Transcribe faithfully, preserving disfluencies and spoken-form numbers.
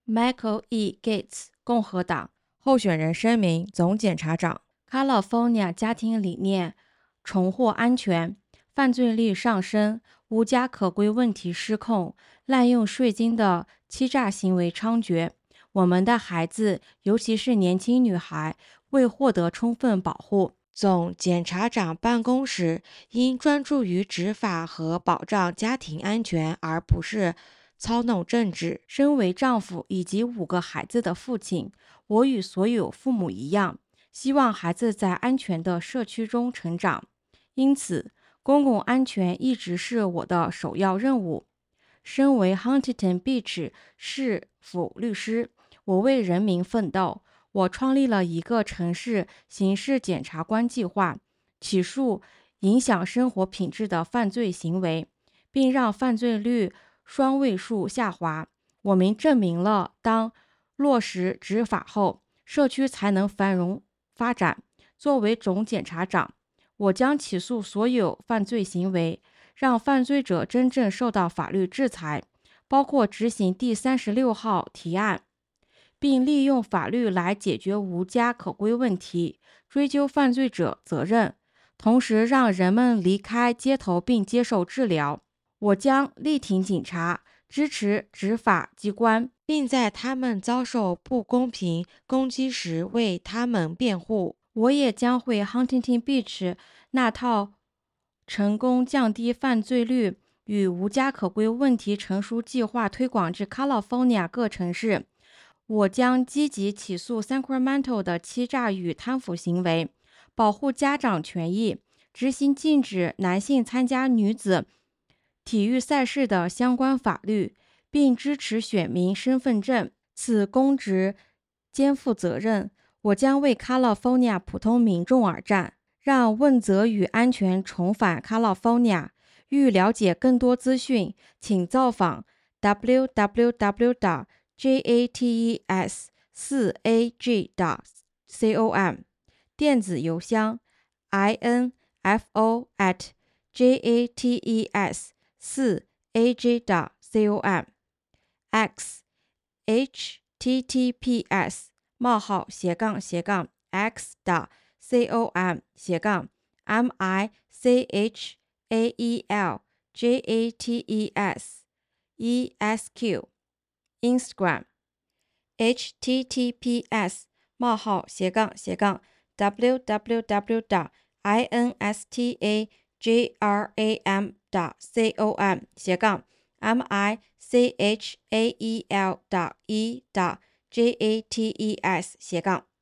Michael E. Gates 共和党候选人声明总检察长 California 家庭理念重获安全，犯罪率上升，无家可归问题失控，滥用税金的欺诈行为猖獗。我们的孩子，尤其是年轻女孩，未获得充分保护。总检察长办公室应专注于执法和保障家庭安全，而不是操弄政治。身为丈夫以及五个孩子的父亲，我与所有父母一样，希望孩子在安全的社区中成长。因此，公共安全一直是我的首要任务。身为 Huntington Beach 市府律师，我为人民奋斗。我创立了一个城市刑事检察官计划，起诉影响生活品质的犯罪行为，并让犯罪率双位数下滑。我们证明了，当落实执法后，社区才能繁荣发展。作为总检察长，我将起诉所有犯罪行为，让犯罪者真正受到法律制裁，包括执行第三十六号提案，并利用法律来解决无家可归问题，追究犯罪者责任，同时让人们离开街头并接受治疗。我将力挺警察，支持执法机关，并在他们遭受不公平攻击时为他们辩护。我也将会 Huntington Beach 那套成功降低犯罪率与无家可归问题成熟计划推广至 California 各城市。我将积极起诉 Sacramento 的欺诈与贪腐行为，保护家长权益，执行禁止男性参加女子体育赛事的相关法律，并支持选民身份证。此公职肩负责任，我将为 California 普通民众而战，让问责与安全重返 California。欲了解更多资讯，请造访 w w w 点 j a t e s 四 a g 点 com， 电子邮箱 info at j a t e s 四 a g 点 com x h t t p s 冒号斜杠斜杠 x 点 com 斜杠 m i c h a e l j a t e s e s q Instagram h t t p s 冒号斜杠斜杠 w w w 点 i n s t a g r a m 点 com 斜杠 m i c h a e l 点 e 点 j a t e s 斜杠